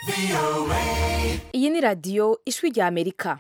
Iyi ni radiyo ijwi rya Amerika.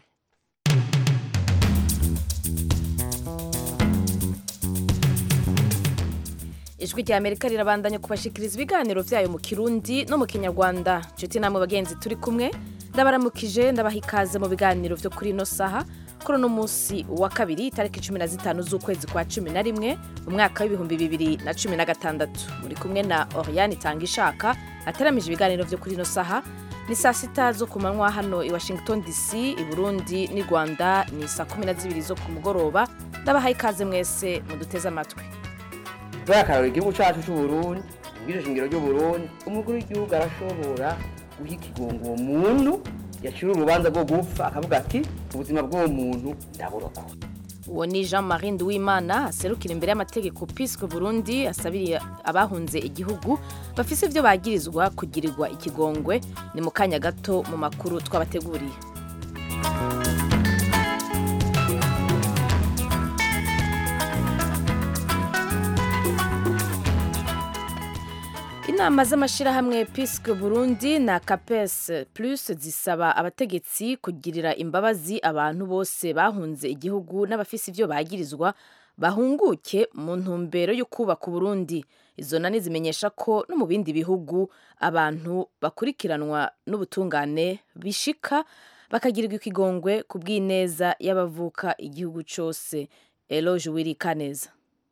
Ijwi rya Amerika rirabandanya kubashikiriza ibiganiro vyayo mu Kirundi no mu Kinyarwanda. Nshuti namwe bagenzi turi kumwe, ndabaramukije ndabaha ikaze mu biganiro vyo kuri ino saha. Kuri uno musi wa kabiri itariki 15 z'ukwezi kwa 11 mu mwaka w'ibihumbi 2016. Muri kumwe na Oriane Tangishaka ateramije ibiganiro vyo kuri ino saha. Ni saa 6 zo ku manywa hano i Washington DC, i Burundi ni Rwanda ni saa 12 zo ku mugoroba. Ndabaha ikaze mwese muduteze amatwi. Turakarora igihugu cyacu cy'u Burundi, ubwire shingiro ry'u Burundi, umukuru w'igihugu arashobora guha ikigongo uwo muntu yacira urubanza rwo gupfa akavuga ati ubuzima bw'uwo muntu ndaburoko. Uwo ni Jean-Marie Nduwimana aserukira imbere y'amategeko Pisco Burundi asabiriye abahunze igihugu bafise ivyo bagirizwa kugirirwa ikigongwe. Ni mu kanya gato mu makuru twabateguriye. Inama z'amashirahamwe Pisco Burundi na Capes Plus zisaba abategetsi kugirira imbabazi abantu bose bahunze igihugu n'abafise ivyo bagirizwa bahunguke mu ntumbero yo kubaka Burundi. Izo nani zimenyesha ko no mu bindi bihugu abantu bakurikiranwa n'ubutungane bishika bakagirirwa ikigongwe ku bw'ineza y'abavuka igihugu cose. Eloge Wirikaneza.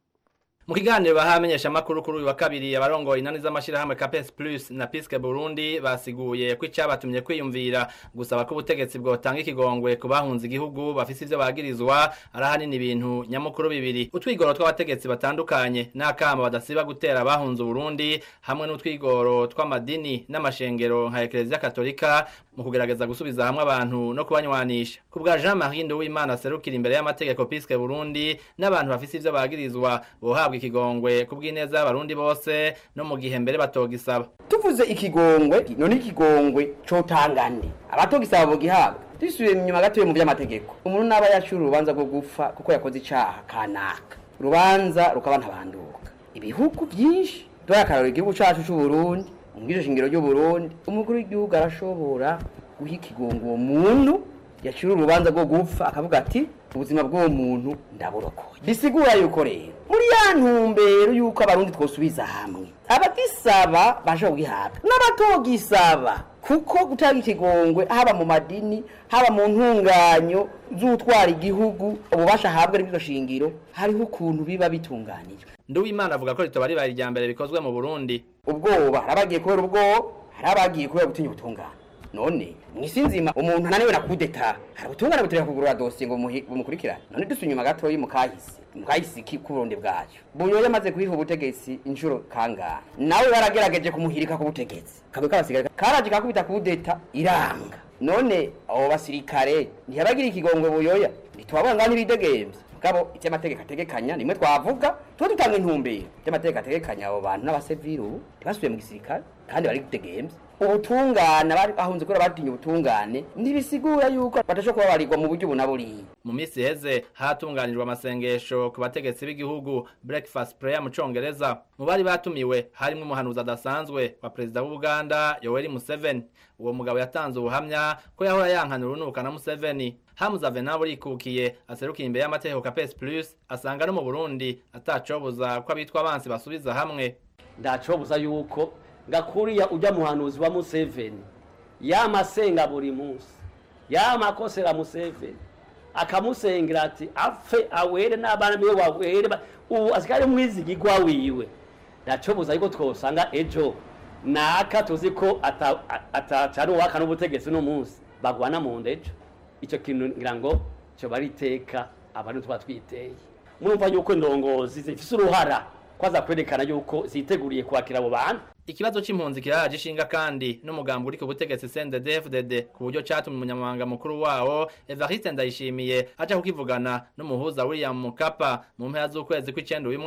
Mu kiganiro bahamenyesha makuru kuri uyu wa kabiri abarongoye inani z'amashirahamwe Capes Plus na Pisco Burundi basiguye ko icyabatumye kwiyumvira gusaba ko ubutegetsi bwotanga ikigongwe ku bahunze igihugu bafise ivyo bagirizwa arahanini ibintu nyamukuru bibiri: utwigoro tw'abategetsi batandukanye n'akama badasiba gutera abahunze Burundi hamwe n'utwigoro tw'amadini n'amashengero nka Ecclesia Katolika mu kugerageza gusubiza hamwe abantu no kubanywanisha. Ku bwa Jean-Marie Nduwimana aserukira imbere y'amategeko Pisco Burundi, n'abantu bafise ivyo bagirizwa bohabwa ikigongwe kubw'ineza y'abarundi bose no mu gihe mbere batogisaba. Tuvuze ikigongwe, none ikigongwe cotangande abatogisaba bogihabwa. Dusubiye inyuma gato mu by'amategeko, umuntu naba yacura urubanza rwo gupfa kuko yakoze icaha kanaka, urubanza rukaba ntabanduka. Ibihugu byinshi turakarora igihugu cyacu cy'u Burundi, ubwire shingiro ry'u Burundi, umukuru w'igihugu arashobora guha ikigongo uwo muntu yacira urubanza rwo gupfa akavuga ati ubuzima bw'uwo muntu ndaburokoye. Bisigura yuko rero muri ya ntumbero yuko abarundi twosubiza hamwe, abagisaba basho gihabwa n'abatogisaba, kuko gutanga ikigongwe haba mu madini haba mu ntunganyo z'utwara igihugu ububasha habwa n'ibyo shingiro hariho ukuntu biba bitunganijwe. Nduwimana avuga ko ritoba ribaye irya mbere bikozwe mu Burundi. Ubwoba harabagiye kubera ubwoba, harabagiye kubera gutinya ubutungane. None mwisinzima umuntu ananiwe na kudeta harabutungana butereka kugurura dossier ngo bumukurikirane. None dusunyuma gato mukahisi ku Burundi bwacu Buyoya amaze kwiha ubutegetsi inshuro kangana, nawe baragerageje kumuhirika ku butegetsi kabwe kabasigaye karaje kakubita kudeta iranga. None abo basirikare ntiyabagira ikigongwe Buyoya bitwabona ngani bidegemvye kabo icyamategeko ategekanya nimwe twavuga tuba dutanga intumbero icyamategeko ategekanya abo bantu n'abaseviru ntibasubiye mu gisirikare kandi bari gutegemvye. Ubutungane bari ahunze ko batinye ubutungane ndibisigura yuko batasho kuba barirwa mu buryo bunaburi. Mu minsi heze hatunganijwe amasengesho ku bategetsi b'igihugu, breakfast prayer mu Congereza. Mu bari batumiwe harimo umuhanuzi adasanzwe wa Perezida w'u Uganda Yoweri Museveni. Uwo mugabo yatanze ubuhamya ko yahora yankanura unuka na Museveni. Hamza Venable ikukiye aserukiye imbere y'amategeko Capes Plus asanga no mu Burundi atacobuza ko abitwa abansi basubiza hamwe. Ndacobuza yuko ngakuriya ujya muhanuzi wa Museveni yamasenga buri munsi yamakosera Museveni akamusengera ati apfe awere n'abana biwe wawere ubu asikare mwizigirwa wiwe. Ndacobuza yuko twosanga ejo naka tuzi ko atacana waka n'ubutegetsi no munsi bagwana mu ndejo. Ico kintu ngira ngo cyo bariteka abantu twatwiteye. Murumva yuko ndongozi zifise uruhara kwaza kwerekana yuko ziteguriye kwakira abo bantu. Ikibazo c'impunzi kiraje ishinga kandi n'umugambo uri ku butegetsi CNDD-FDD ku buryo catumye umunyamabanga mukuru wawo Evariste Ndayishimiye aja kukivugana n'umuhuza William Mukapa mu mpera z'ukwezi kw'icenda uyu mwaka.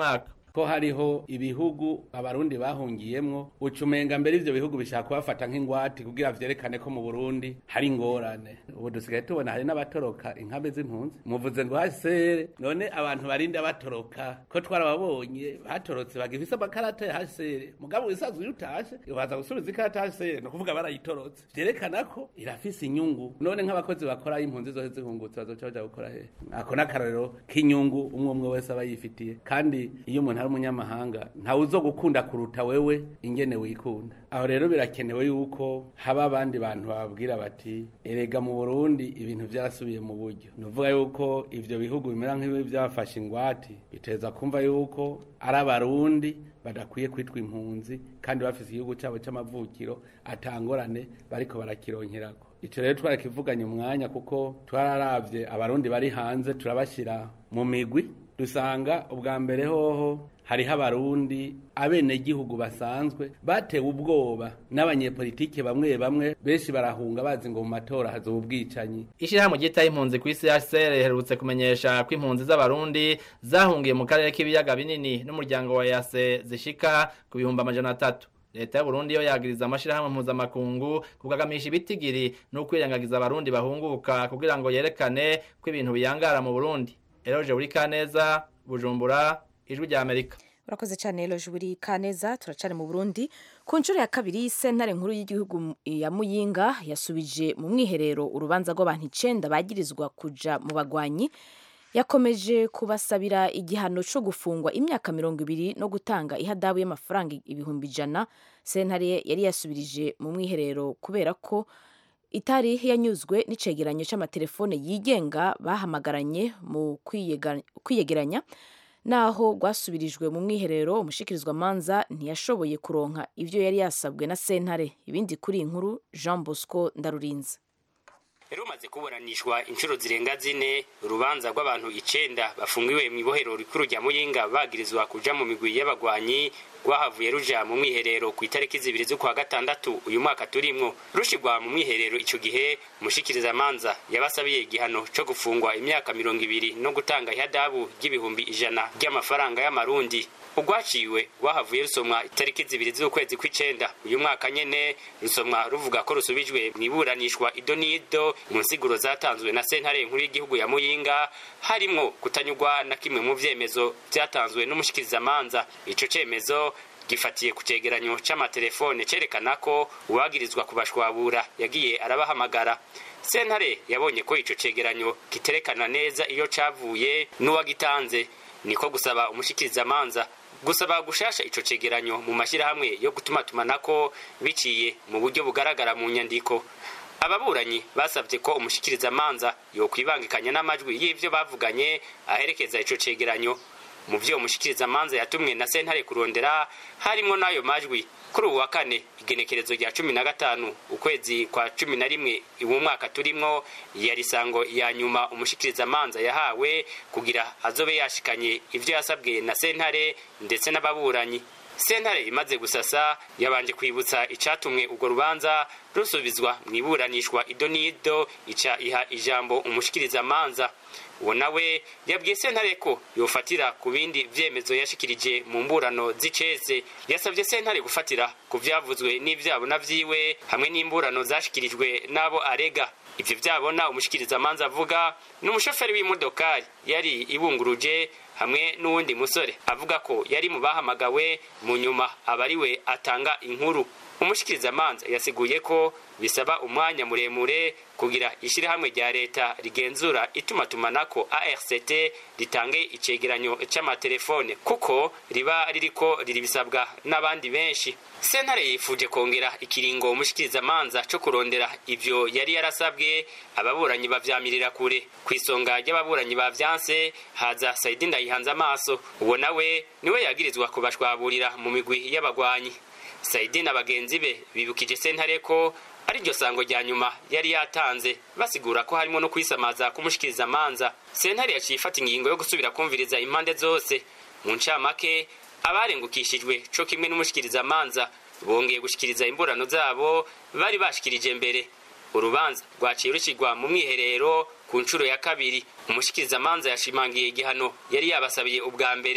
ko hariho ibihugu abarundi bahungiyemwo ucumenga mbere ivyo bihugu bishaka kubafata nk'ingwati kugira vyerekane ko mu Burundi hari ingorane. Ubu dusigaye tubona hari n'abatoroka inkambi z'impunzi, muvuze ngo HCR, none abantu barinda batoroka ko twarababonye batorotse bagifise amakarata ya HCR, mugabo wisanzwe utashe ubaza gusubiza ikarata ya HCR no kuvuga barayitorotse, vyerekana ko irafise inyungu. None nk'abakozi bakora impunzi zose zihungutse bazoca baja gukora he? Ako n'akarorero k'inyungu umwe wese aba yifitiye, kandi iyo umuntu ari umunyamahanga ntawe uzogukunda kuruta wewe ingene wikunda. Aho rero birakenewe yuko haba abandi bantu bababwira bati erega mu Burundi ibintu vyarasubiye mu buryo. Nuvuga yuko ivyo bihugu bimera nk'ibi byafashe ingwati biteza kumva yuko ari abarundi badakwiye kwitwa impunzi kandi bafise igihugu cyabo c'amavukiro atangorane bariko barakironkerako. Ico rero twarakivuganye umwanya kuko twararavye abarundi bari hanze turabashira mu migwi, dusanga ubwa mbere hoho hariho abarundi abene gihugu basanzwe batewe ubwoba n'abanyepolitike bamwe benshi barahunga bazi ngo mu matora hazoba ubwicanyi. Ishirahamwe ryitaye impunzi ku isi HCR riherutse kumenyesha ko impunzi z'abarundi zahungiye mu karere k'ibiyaga binini n'umuryango wa EAC zishika ku 300,000. Leta ya Burundi yo yagiriza amashirahamwe mpuzamakungu kugagamisha ibitigiri no kwirengagiza abarundi bahunguka kugira ngo yerekane ko ibintu biyangara mu Burundi. Eloge Burikaneza, Bujumbura, Ijwi rya Amerika. Urakoze cyane Eloge Burikaneza. Turacane mu Burundi. Ku nshuro ya kabiri sentare nkuru y'igihugu ya Muyinga yasubije mu mwiherero urubanza rw'abantu 9 bagirizwa kuja mu bagwanyi, yakomeje kubasabira igihano cyo gufungwa imyaka 20 no gutanga ihadabu y'amafaranga 100,000. Sentare yari yasubirije mu mwiherero kubera ko itari yanyuzwe n'icegeranyo c'amatelefone yigenga bahamagaranye mu kwiyegeranya. Naho gwasubirijwe mu mwiherero, umushikirizwa manza ntiyashoboye kuronka ivyo yari yasabwe na sentare. Ibindi kuri inkuru Jean Bosco Ndarurinze. Rumaze kuburanishwa inshuro zirenga 4, urubanza rw'abantu 9 bafungiwe mu ibohero rikuru rya Muyinga bagirizwa kuja mu migwi y'abagwanyi rwahavuye ruja mu mwiherero ku itariki 2 z'ukwa gatandatu uyu mwaka turimwo. Rushigwa mu mwiherero ico gihe umushikiriza manza yabasabiye igihano cyo gufungwa imyaka 20 no gutanga ihadabu y'ibihumbi 100 by'amafaranga y'amarundi. Ugwaciwe wahavuye rusomwa itariki 2 z'ukwezi kw'icenda uyu mwaka nyene, rusomwa ruvuga ko rusubijwe mu iburanishwa idonido mu nsiguro zatanzwe na sentare nkuru y'igihugu ya Muyinga, harimwo kutanyurwa na kimwe mu vyemezo vyatanzwe n'umushikiriza manza. Ico cemezo gifatiye ku cegeranyo c'amatelefone cerekana ko uwagirizwa kubashwabura yagiye arabahamagara. Sentare yabonye ko ico cegeranyo kiterekana neza iyo cavuye n'uwagitanze, niko gusaba umushikiriza manza gusaba gushasha ico cegeranyo mu mashirahamwe yo gutumatumanako biciye mu buryo bugaragara mu nyandiko. Ababuranyi basavye ko umushikiriza manza yo kwibangikanya n'amajwi y'ivyo bavuganye aherekeza ico cegeranyo. Mu vyo umushikiriza manza yatumwe na sentare kurondera harimo nayo majwi. Kuri uwa kane igenekerezo rya 15 ukwezi kwa 11 uwo mwaka turimwo yari sango ya nyuma umushikiriza manza yahawe kugira azobe yashikanye ivyo yasabwe na sentare ndetse n'ababuranyi. Sentare imaze gusasa yabanje kwibutsa icatumwe urwo rubanza rusubizwa mu iburanishwa idonido, ica iha ijambo umushikiriza manza. Uwo nawe yabwiye sentare ko yofatira ku bindi vyemezo yashikirije mu mburano z'icese. Yasavye sentare gufatira ku vyavuzwe n'ivyabo navyiwe hamwe n'imburano zashikirijwe nabo arega. Ivyo vyabona umushikiriza manza avuga n'umushoferi w'imodokari yari ibunguruje hamwe n'uwundi musore avuga ko yari mu bahamagawe mu nyuma abariwe atanga inkuru. Umushikiriza manza yasiguye ko bisaba umwanya muremure kugira ishirahamwe rya leta rigenzura itumatumanako ARCT ritange icegeranyo c'amatelefone kuko riba ririko riribisabwa n'abandi benshi. Sentare yifuje kongera ikiringo umushikiriza manza cyo kurondera ivyo yari yarasabwe. Ababuranyi bavyamirira kure. Kwisonga ry'ababuranyi bavyanse haza Saidi Ndayihanze amaso. Uwo nawe niwe yagirizwa kubashwaburira mu migwi y'abagwanyi. Saidi na bagenzi be bibukije sentare ko ari ryo sango rya nyuma yari yatanze, basigura ko harimo no kwisamaza kumushikiriza manza. Sentare yaciye ifata ingingo yo gusubira kumviriza impande zose. Mu ncamake abarengukishijwe co kimwe n'umushikiriza manza bongeye gushikiriza imburano zabo bari bashikirije mbere. Urubanza rwaciye rushigwa mu mwiherero ku nshuro ya kabiri. Umushikiriza manza yashimangiye igihano yari yabasabiye ubwa mbere.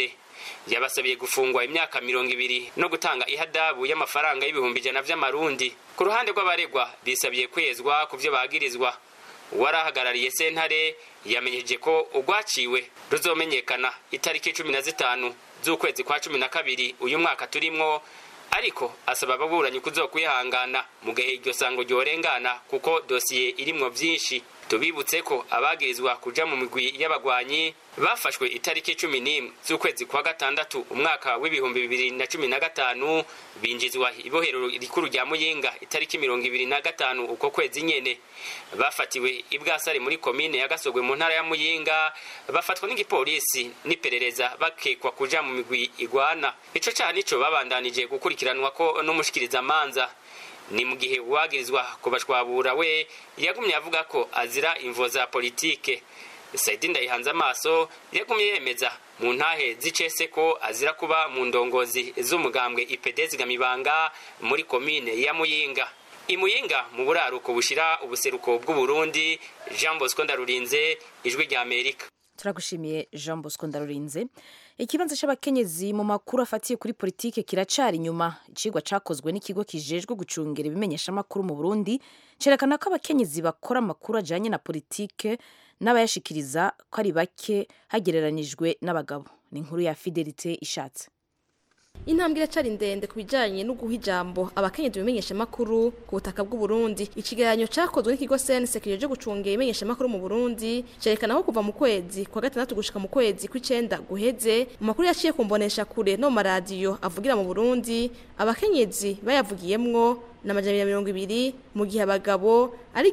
yabasabiye gufungwa imyaka 20 no gutanga ihadabu y'amafaranga y'ibihumbi 100 vy'amarundi. Ku ruhande rw'abaregwa bisabiye kwezwa ku byo bagirizwa. Warahagarariye sentare yamenyeje ko ugwaciwe ruzomenyekana itariki 15 z'ukwezi kwa 12 uyu mwaka turimwo, ariko asaba ababuranyi kuzokwihangana mu gihe iryo sango ryorengana kuko dosiye irimwo vyinshi. Tubibutse ko abagirizwa kuja mu migwi y'abagwanyi bafashwe itariki 11 z'ukwezi kwa gatandatu umwaka w'ibihumbi 2015 binjizwa ibohero rikuru rya Muyinga itariki 25 uko kwezi nyene. Bafatiwe ibwasare muri komine ya Gasogwe mu ntara ya Muyinga, bafatwa n'igipolisi n'iperereza bakekwa kuja mu migwi igwana. Ico cyaha nico babandanije gukurikiranwa ko n'umushikiriza manza. Ni mu gihe uwagirizwa kubashwabura we yagumye avuga ko azira imvo za politike. Saidi Ndayihanze amaso yagumye yemeza mu ntahe zicese ko azira kuba mu ndongozi z'umugambwe IPD zigamibanga muri komine ya Muyinga. Imuyinga mu buraruko bushira ubuseruko bw'u Burundi. Jean Bosco Ndarurinze, Ijwi rya Amerika. Turagushimiye Jean Bosco Ndarurinze. Ikibanza c'abakenyezi mu makuru afatiye kuri politike kiracari inyuma. Icigwa cakozwe n'ikigo kijejwe gucungera ibimenyesha makuru mu Burundi cerekana ko abakenyezi bakora amakuru ajanye na politike n'abayashikiriza ko ari bake hagereranijwe n'abagabo. Ni inkuru ya Fidelite Ishatse. Intambwe iracari ndende kubijanye no guha ijambo abakenyezi bimenyesha makuru ku butaka bw'u Burundi. Ikigeranyo cakozwe n'ikigo CNC kijeje gucungera ibimenyesha makuru mu Burundi cerekana ko kuva mu kwezi kwa gatandatu gushika mu kwezi kw'icenda guheze mu makuru yaciye kumbonesha kure no maradiyo avugira mu Burundi abakenyezi bayavugiyemwo na 220 mu gihe abagabo ari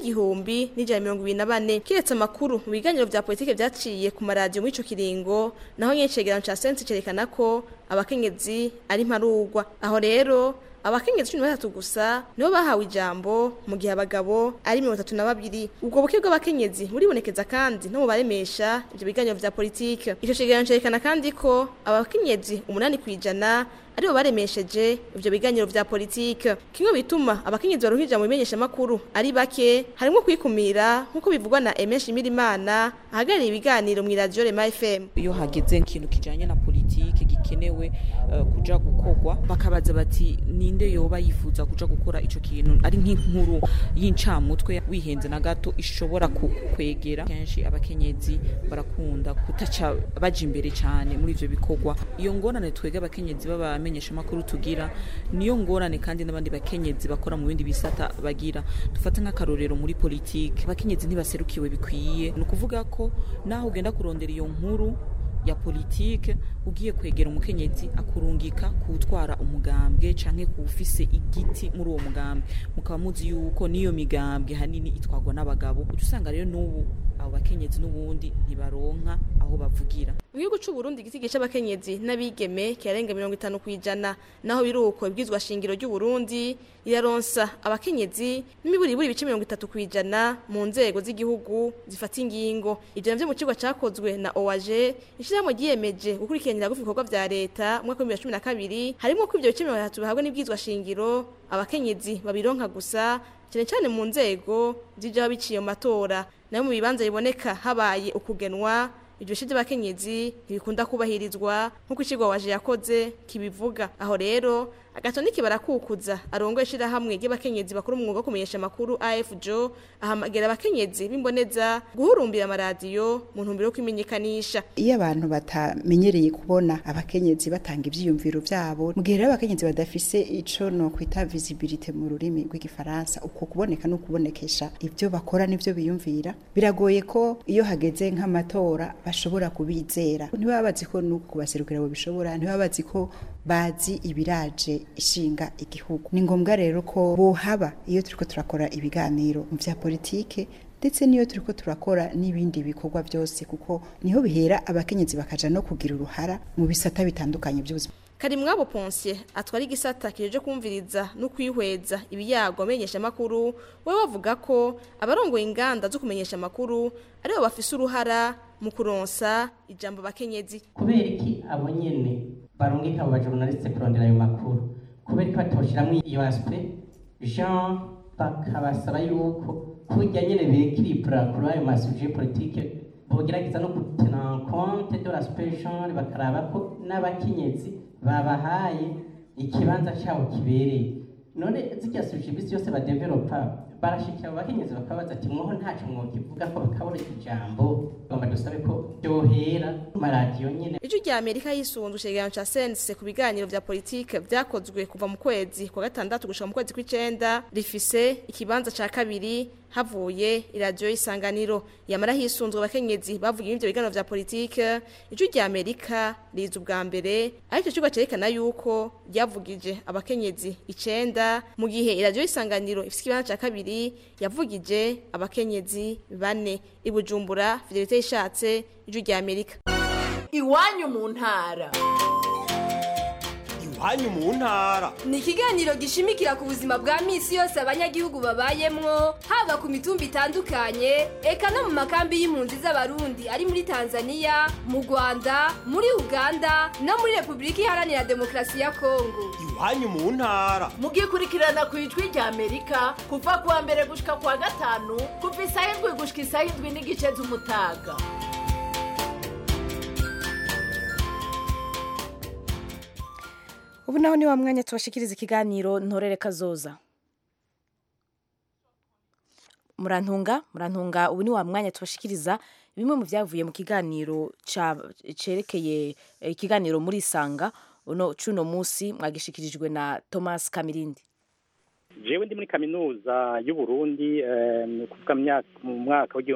1024. Kiretse amakuru mu biganiro vya politike vyaciye ku maradiyo muri ico kiringo, naho nyegeranyo ca CNC cerekana ko abakenyezi ari mparugwa. Aho rero abakenyezi 13 gusa nibo bahawe ijambo mu gihe abagabo ari 32. Ubwo buke bw'abakenyezi buribonekeza kandi no mu baremesha ivyo biganiro vya politike. Ico cegeranyo cerekana kandi ko abakenyezi 8% aribo baremesheje ivyo biganiro vya politike. Kimwe bituma abakenyezi baruhija mu bimenyesha makuru ari bake harimo kwikumira nkuko bivugwa na Emesh Mirimana ahagarariye ibiganiro mu radio Rema FM. Iyo hageze ikintu kijanye na politike gikenewe kuja gukogwa bakabaza bati ninde yoba yifuza kuja gukora ico kintu, ari nk'inkuru y'incamutwe wihenze na gato ishobora kukwegera. Kenshi abakenyezi barakunda kutaca baje imbere cyane muri ivyo bikogwa. Iyo ngorane twege abakenyezi baba menyesha makuru tugira niyo ngorane kandi n'abandi bakenyezi bakora mu bindi bisata bagira. Dufata nk'akarorero muri politike abakenyezi ntibaserukiwe bikwiye. No kuvuga ko naho ugenda kurondera iyo nkuru ya politike ugiye kwegera umukenyezi akurungika kutwara umugambwe canke kufise igiti muri uwo mugambwe, mukaba muzi yuko niyo migambwe hanini itwagwa n'abagabo. Usanga rero n'ubu abo bakenyezi n'ubundi ntibaronka aho bavugira. Mu gihugu c'u Burundi igiti c'abakenyezi n'abigeme kirenga 50%, naho biruko ibwizwa shingiro ry'u Burundi iraronsa abakenyezi n'imiburi bice 30% mu nzego z'igihugu zifata ingingo. Ivyo navyo mu cigwa cakozwe na OAG ishyiramo giyemeje gukurikiranira gufi ibikorwa vya leta mu mwaka wa 2012 harimo ko ivyo bice 30 bihabwa n'ibwizwa shingiro abakenyezi babironka gusa cyane cyane mu nzego z'ijya biciye mu matora. Nayo mu bibanza biboneka habaye ukugenwa ibyo shije abakenyezi ntibikunda kubahirizwa nkuko icigwa waje yakoze kibivuga. Aho rero agatoni kibarakukuza arongoye shira hamwe y'abakenyezi bakuru mu mwuga wo kumenyesha makuru AFJO ahamagera abakenyezi bimboneza guhurumbira amaradiyo mu ntumbero yo kwimenyekanisha. Iyo abantu batamenyereye kubona abakenyezi batanga ivyiyumviro vyabo, mu gihe rero abakenyezi badafise ico no kwita visibility mu rurimi rw'igifaransa, uko kuboneka no kubonekesha ivyo bakora n'ivyo biyumvira, biragoye ko iyo hageze nk'amatora bashobora kubizera. Ntibabazi ko no kubaserukira bo bishobora, ntibabazi ko bazi ibiraje ishinga igihugu. Ni ngombwa rero ko bohaba iyo turiko turakora ibiganiro mu vya politike ndetse niyo turiko turakora n'ibindi bikorwa byose, kuko niho bihera abakenyezi bakaja no kugira uruhara mu bisata bitandukanye by'ubuzima. Karimwabo Ponsier atwari gisata kijeje kumviriza no kwihweza ibiyago amenyesha makuru, we bavuga ko abarongoye inganda zo kumenyesha makuru aribo bafise uruhara mu kuronsa ijambo bakenyezi. Kubera iki abo nyene barungika aba journaliste kurondera ayo makuru, kubera ko atoshiramwe iyo aspect Jean bakabasaba yuko kujya nyene bekiripura kuri ayo masuje politique bogerageza no gutena compte de l'aspect genre bakaraba ko n'abakenyezi babahaye ikibanza cyabo kibereye none zijya service yose badevelopa barashikira abakenyezi bakabaza ati mwoho ntacu mwokivuga ko bakabona ijambo gomba dusabe ko byohera maradiyo nyene. Ijwi rya Amerika yisunze icegeranyo ca CNC ku biganiro vya politike vyakozwe kuva mu kwezi kwa gatandatu gushika mu kwezi kw'icenda rifise ikibanza ca kabiri havuye iradiyo y'isanganiro yamara hisunzwe abakenyezi bavuga ivyo biganiro vya politike. Ijwi rya Amerika riza ubwa mbere ariko cyo cerekana yuko ryavugije abakenyezi 9 mu gihe iradiyo y'isanganiro ifise ikibanza ca kabiri yavugije abakenyezi 4. Ibujumbura Fidelite ishatse Ijwi rya Amerika. Iwanyu mu ntara. Iwanyu mu ntara ni ikiganiro gishimikira ku buzima bwa misi yose abanyagihugu babayemwo haba ku mitumba itandukanye eka no mu makambi y'impunzi z'abarundi ari muri Tanzania, mu Rwanda, muri Uganda no muri Republika Iharanira Demokarasi ya Kongo. Iwanyu mu ntara mugikurikirana ku Ijwi rya Amerika kuva kuwa mbere gushika kuwa gatanu kuva isaha 7 gushika isaha 7 n'igice z'umutaga. Ubu naho ni wa mwanya tubashikiriza ikiganiro ntorere kazoza. Murantunga ubu ni wa mwanya tubashikiriza bimwe mu byavuye mu kiganiro cerekeye ikiganiro muri Sanga cuno musi mwagishikirijwe na Thomas Kamirindi. Jewe ndi muri kaminuza y'u Burundi kuvuga mu mwaka wa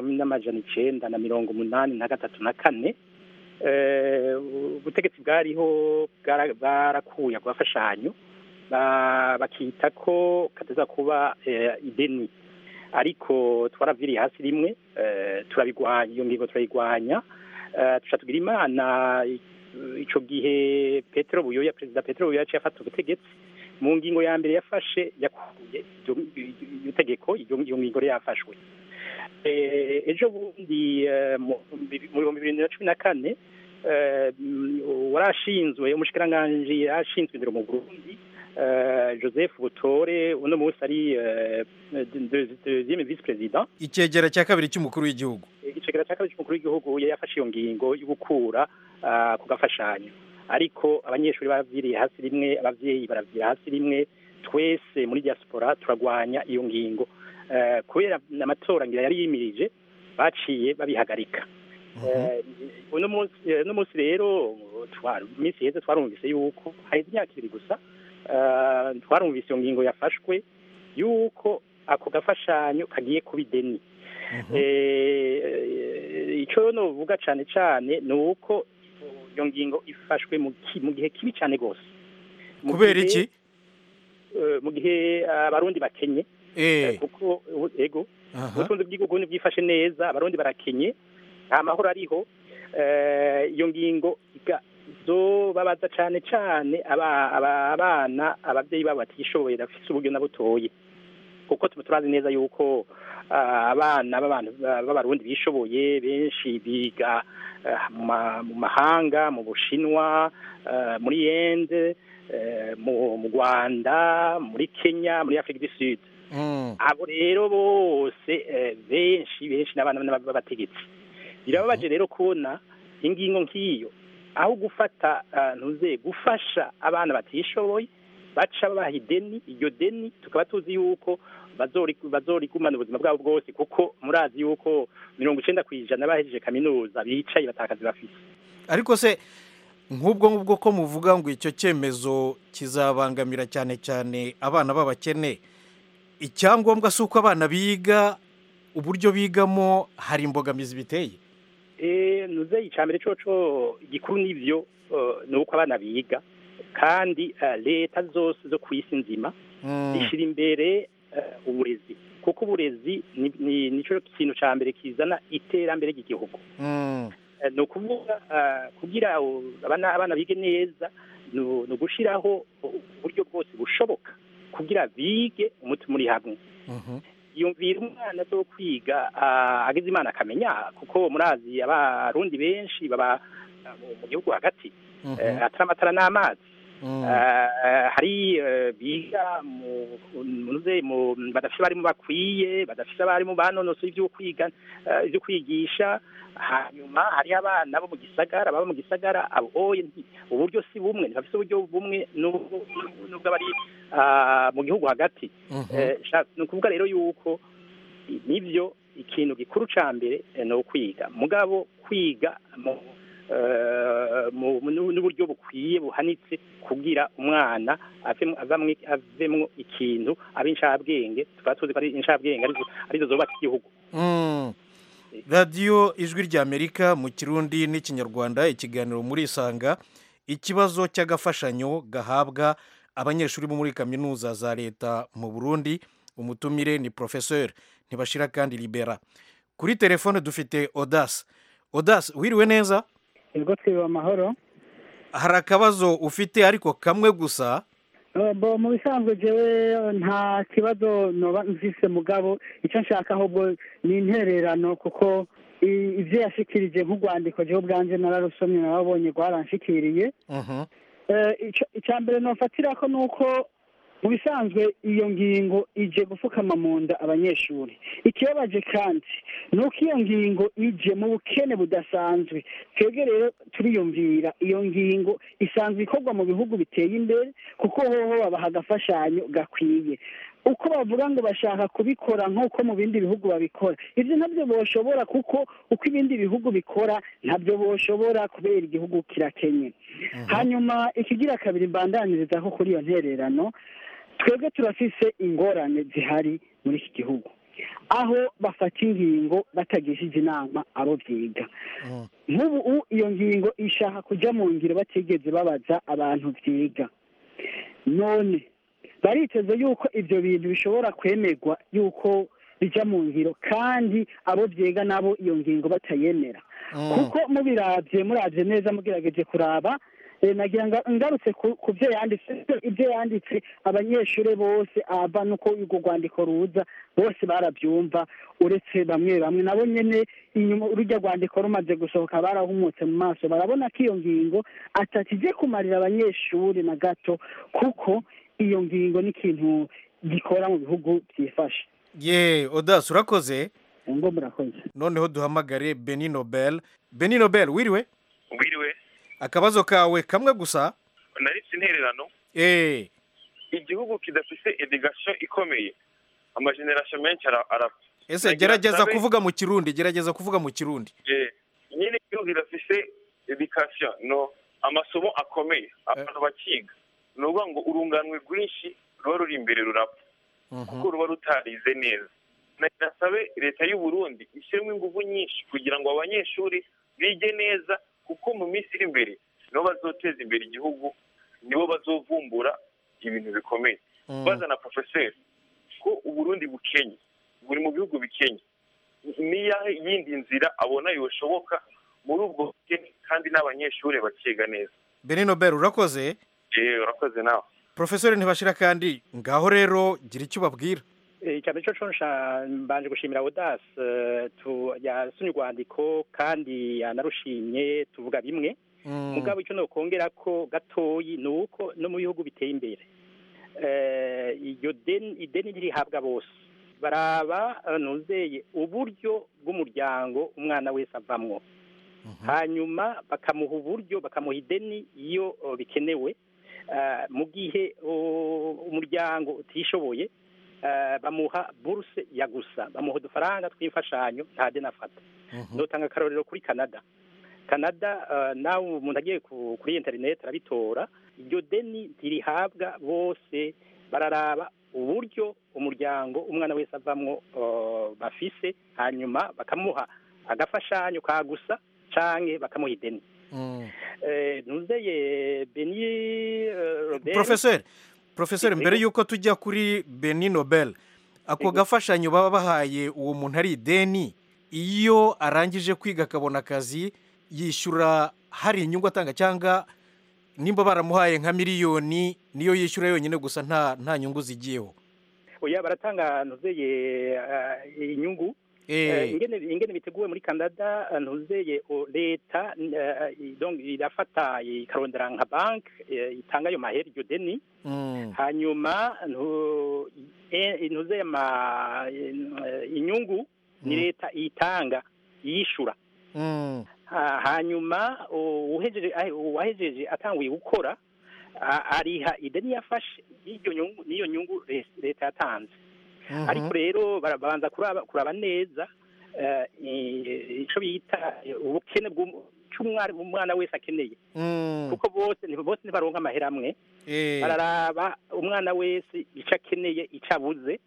1983 ubutegetsi bwariho bwarakuye kubafashanyo bakita ko kateza kuba ideni ariko twaraviriye hasi rimwe turabigwanya iyo ngingo turayigwanya tugira imana ico gihe Perezida Petero Buyoya yafata ubutegetsi mu ngingo ya mbere yafashe yakuye itegeko iyo ngingo yafashwe ejo bundi mu 2014 warashinzwe umushikiranganje yashinzwe indero mu Burundi Joseph Butore uno munsi ari deuxième vice-président icegera cya kabiri cy'umukuru w'igihugu yafashe iyo ngingo yo gukura ku gafashanyo ariko abanyeshuri baviriye hasi rimwe abavyeyi baravira hasi rimwe twese muri diaspora turagwanya iyo ngingo kubera amatora ngira yari yimirije baciye babihagarika uno munsi rero iminsi yeze twarumvise yuko haheze imyaka 2 gusa twarumvise iyo ngingo yafashwe yuko ako gafashanyo kagiye kuba ideni icyo novuga cyane ni uko iyo ngingo ifashwe mu gihe kibi cyane gose kubera iki mu gihe abarundi bakenye kuko ego ubutunzi bw'igihugu bwifashe neza abarundi barakenye nta mahoro ariho iyo ngingo babaza cyane abana ababyeyi babo batishoboye bafite uburyo na butoye kuko turazi neza yuko abana b'abarundi bishoboye benshi biga mu mahanga mu Bushinwa muri Inde mu Rwanda muri Kenya muri Afrique du Sud abo rero bose benshi n'abana b'abategetsi birababaje rero kubona ingingo nk'iyo aho gufata gufasha abana batishoboye baca babaha ideni iryo deni tukaba tuzi yuko bazorigumana ubuzima bwabo bwose kuko murazi yuko 90% bahejeje kaminuza bicaye batakazi bafise ariko se nk'ubwo ko muvuga ngo icyo cyemezo kizabangamira cyane abana b'abakene icyangombwa si uko abana biga uburyo bigamo hari imbogamizi biteye nuze icambere coco igikuru nivyo nuko abana biga kandi leta zose zo kwisi nzima ishira imbere uburezi kuko uburezi nico kintu cambere kizana iterambere ry'igihugu no kuvuga kugira abana bige neza no gushiraho uburyo bwose bushoboka kugira bige umuti muri hamwe yumvira umwana zo kwiga agize imana akamenya kuko murazi abarundi benshi baba mu gihugu hagati atari amatara n'amazi hari biga badafite abarimu bakwiye, badafite abarimu banonosoye ibyo kwiga, ibyo kwigisha. Hanyuma hari abana bo mu gisagara, baba mu gisagara, uburyo si bumwe, ntibafite uburyo bumwe n'ubwo bari mu gihugu hagati. Ni ukuvuga rero yuko nibyo ikintu gikuru ca mbere ni ukwiga, mugabo kwiga n'uburyo bukwiye buhanitse kugira umwana avemwo ikintu abe inshabwenge. tukaba tuzi ko ari inshabwenge arizo zubaka igihugu. radiyo ijwi ry'Amerika mu kirundi n'ikinyarwanda, ikiganiro muri Isanga. Ikibazo cy'agafashanyo gahabwa abanyeshuri bo muri kaminuza za leta mu Burundi. Umutumire ni Professeur Ntibashira kandi Libera. Kuri telefone dufite Odas. Odas, wiriwe neza? Yego, twiwe amahoro. Hari akabazo ufite ariko kamwe gusa? Mu bisanzwe jewe nta kibazo noba mvise, mugabo icyo nshaka ahubwo ni intererano, kuko ivyo yashikirije nk'urwandiko jewe ubwanje nararusomye, narabonye rwaranshikiriye. Icya mbere nofatirako nuko mu bisanzwe iyo ngingo ije gufukama mu nda abanyeshuri. Ikibabaje kandi nuko iyo ngingo ije mu bukene budasanzwe. Twebwe rero turiyumvira iyo ngingo isanzwe ikorwa mu bihugu biteye imbere, kuko hoho babaha agafashanyo gakwiye. Uko bavuga ngo bashaka kubikora nk'uko mu bindi bihugu babikora, ibyo ntabyo boshobora, kuko uko ibindi bihugu bikora ntabyo boshobora, kubera igihugu kirakenye. Hanyuma ikigira kabiri mbandanirizaho kuri iyo ntererano, twebwe turafise ingorane zihari muri iki gihugu, aho bafata ingingo batagishije inama abo byiga. Nk'ubu iyo ngingo ishaka kujya mu ngiro batigeze babaza abantu byiga. None bariteze yuko ibyo bintu bishobora kwemerwa yuko bijya mu ngiro, kandi abo byiga nabo iyo ngingo batayemera. Kuko muravye neza, mugerageje kuraba, nagira ngarutse ku byo yanditse. Ibyo yanditse abanyeshuri bose aba nuko urwo rwandiko ruza bose barabyumva, uretse bamwe bamwe nabo nyene inyuma urujya rwandiko rumaze gusohoka barahumutse mu maso, barabona ko iyo ngingo atakije kumarira abanyeshuri na gato, kuko iyo ngingo ni ikintu gikora mu bihugu byifashe. Odas, urakoze. Ngo murakoze. Noneho duhamagare Beni Nobel. Beni Nobel, wiriwe? Wiriwe. Akabazo kawe kamwe gusa? Naritse intererano. Igihugu kidafise education ikomeye, amageneration menshi arapfa. Ese gerageza kuvuga mu Kirundi, gerageza kuvuga mu Kirundi. Nyine igihugu kidafise education, no amasomo akomeye, abantu bakiga. Nuvuga ngo urunganwe rwinshi ruba ruri imbere rurapfa, kuko ruba rutarize neza. Nasabe leta y'u Burundi ishyiremo ingufu nyinshi kugira ngo abanyeshuri bige neza, kuko mu minsi iri imbere nibo bazoteza imbere igihugu, nibo bazovumbura ibintu bikomeye. Bazana Professeur ko Uburundi bukenye, buri mu bihugu bikenye, niyahe yindi nzira abona yoshoboka muri ubwo bukene, kandi n'abanyeshuri bakiga neza. Beni Nobel, urakoze. Urakoze nawe. Professeur Ntibashira kandi, ngaho rero gira icyo babwira. Cyane cyo mbanje gushimira Odas yasomye urwandiko kandi yanarushimye, tuvuga bimwe. Mugabo icyo nokongera ko gatoyi ni uko no mu bihugu biteye imbere iyo ideni ririhabwa bose, baraba nuzeye uburyo bw'umuryango umwana wese avamwo, hanyuma bakamuha uburyo, bakamuha ideni iyo bikenewe. Mu gihe umuryango utishoboye, bamuha buruse ya gusa, bamuha udufaranga tw'imfashanyo, nta deni afata. Ndotanga akarorero kuri Canada. Nawe umuntu agiye kuri internet arabitora, iryo deni ntirihabwa bose, bararaba uburyo umuryango umwana wese avamwo bafise, hanyuma bakamuha agafashanyo ka gusa canke bakamuha ideni. Nuzeye Beni Robert. Professeur, mbere yuko tujya kuri Beni Nobel, ako gafashanyo baba bahaye uwo muntu ari ideni, iyo arangije kwiga akabona akazi yishyura hari inyungu atanga, cyangwa nimba baramuhaye nka miliyoni niyo yishyura yonyine gusa nta nyungu zigiyeho? Oya, baratanga nuzeye inyungu. ingene biteguwe muri Canada ntuzeye leta donc irafata ikarondera nka bank itanga ayo mahera iryo deni hanyuma ntuzeye inyungu ni leta itanga yishura hanyuma uwahejeje atanguye gukora ariha ideni yafashe n'iyo nyungu leta yatanze ariko rero barabanza kuraba neza icyo bita ubukene umwana wese akeneye kuko bose ntibaronka amahera amwe bararaba umwana wese icyo akeneye icyo abuze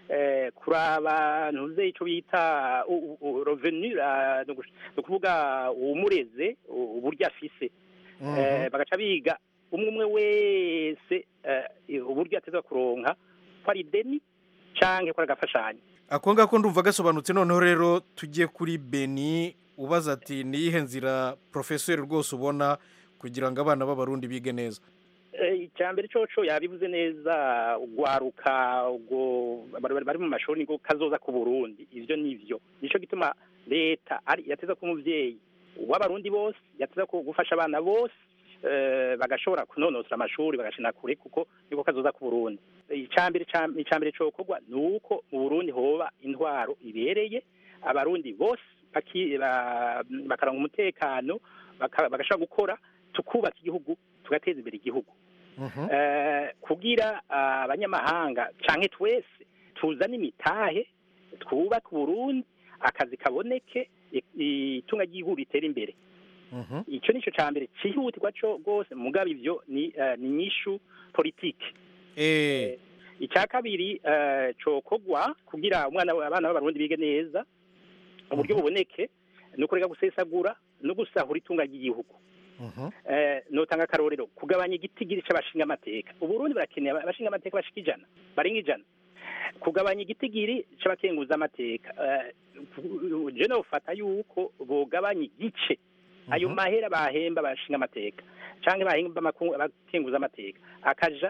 kuraba ntuze icyo bita revenu ni ukuvuga uwumureze uburyo afise bagaca biga umwe wese uburyo ateza kuronka ko ari deni canke ko agafashanya ako ngako ndumva gasobanutse noneho rero tujye kuri Beni ubaza ati niyihe nzira professeur rwose ubona kugira ngo abana b'abarundi bige neza icyambere coco yabivuze neza ugwaruka ubwo bari mu mashuri ngo kazoza ku Burundi ivyo nivyo nico gituma leta ari yateza ku muvyeyi w'abarundi bose yateza ko gufasha abana bose bagashobora kunonosora amashuri bagashina kure kuko niko kazoza ku Burundi icambere cokorwa nuko mu Burundi hoba intwaro ibereye abarundi bose bakaronka umutekano bagashobora gukora tukubaka igihugu tugateza imbere igihugu kugira abanyamahanga canke twese tuzane imitahe twubaka Burundi akazi kaboneke itunga ry'igihugu ritera imbere icyo nico cambere cihutirwa cyo gose mugabe ivyo ni nyishu politike icya kabiri cokogwa kugira abana b'abarundi bige neza uburyo buboneke no kurega gusesagura no gusahura itunga ry'igihugu notanga akarorero kugabanya igitigiri c'abashinga amateka uburundi barakeneye abashinga amateka bashika 100 barenga 100 kugabanya igitigiri c'abakenguza amateka je no ufata yuko bogabanya igice ayo mahera bahemba bashinga amateka canke bahemba abakenguza amateka akaja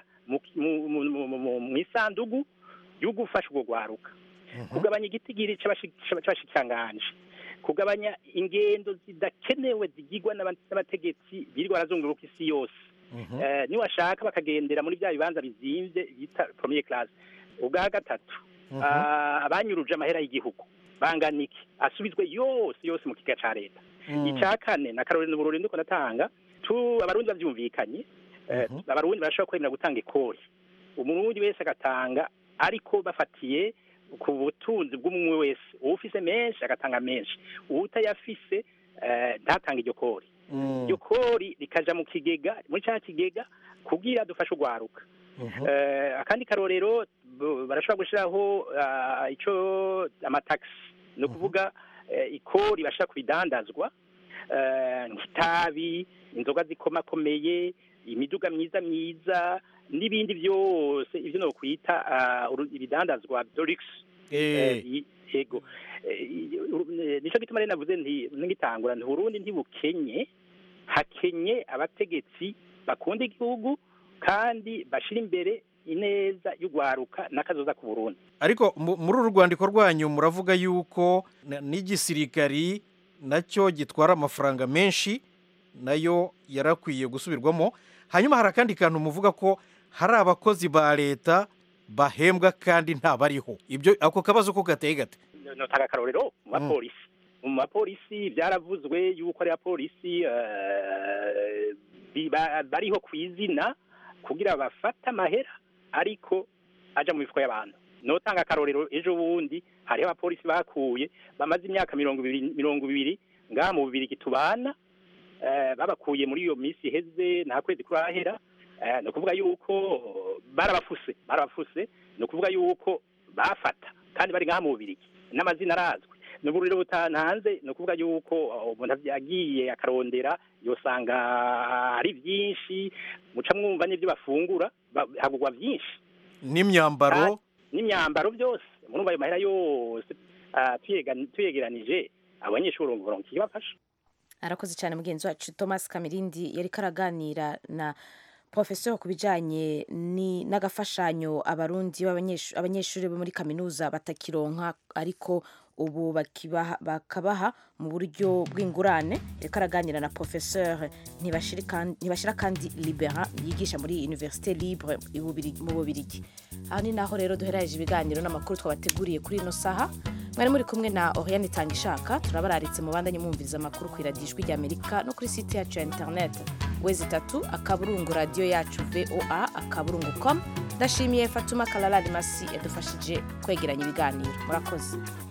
mu isandugu yo gufasha ubwo gwaruka kugabanya igitigiri c'abashikanganje kugabanya ingendo zidakenewe zigirwa n'abategetsi birirwa barazunguruka isi yose niwashaka bakagendera muri bya bibanza bizimvye bita premier class ubwa gatatu abanyuruje amahera y'igihugu banganiki asubizwe yose mu kiga ca leta icakane na Caroline Bururi ndiko natanga abarundi bavyumvikanye abarundi barashobora kwemera gutanga ikori umurundi wese agatanga ariko bafatiye ku butunzi bw'umwe wese ufise menshi agatanga menshi utayafise ntatanga iryo kori iryo kori rikaja mu kigega muri cya kigega kugira dufashe ugwaruka akandi karorero barashobora gushiraho ico amataxi no kuvuga ikori bashaka kubidandazwa nk'itabi inzoga zikomakomeye imiduga myiza n'ibindi byose ivyo no kwita ibidandazwa Dorix yego nico gituma rero navuze ngitangura nti Burundi ntibukenye hakenye abategetsi bakunda igihugu kandi bashira imbere ineza y'ugwaruka nakazoza ku Burundi ariko muri uru rwandiko rwanyu muravuga yuko n'igisirikari nacyo gitwara amafaranga menshi nayo yarakwiye gusubirwamo hanyuma hari akandi kantu muvuga ko hari abakozi ba leta bahembwa kandi ntabariho ibyo ako kabazo ko gateye gate notanga karorero mu mapolisi byaravuzwe yuko ari apolisi bariho kwizina kugira bafata amahera ariko aja mu mifuko y'abantu notanga akarorero ejo bundi hariho abapolisi bakuye bamaze imyaka 200 ngaha mu bibiri kitubana babakuye muri iyo misi heze nta kwezi kurahera no kuvuga yuko barabafuse no kuvuga yuko bafata kandi bari ngaha mu bibiri n'amazina arazwe n'uburiro butananze no kuvuga yuko umuntu yagiye akarondera yosanga ari byinshi muca mwumva n'ibyo bafungura hagugwa byinshi n'imyambaro byose murumva ayo mahera yose tuyegeranije abanyeshuri ngo kibafasha arakoze cyane mugenzi wacu Thomas Kamirindi yari karaganira na professeur ku bijanye n'agafashanyo abarundi abanyeshuri bo muri kaminuza batakironka ariko ubu bakabaha mu buryo bw'ingurane reka araganira na professeur ntibashira kandi Libera yigisha muri Université Libre mu Bubirigi. Aho ni naho rero duheraje ibiganiro n'amakuru twabateguriye kuri ino saha. Mwari muri kumwe na Oriane Tangishaka, turabararitse mu bandanye mwumviriza amakuru ku iradijwi rya Amerika no kuri site yacu ya internet wezi3 radio yacu voa.com. Ndashimiye Fatuma Kalala Limasi yadufashije kwegeranya ibiganiro. Murakoze.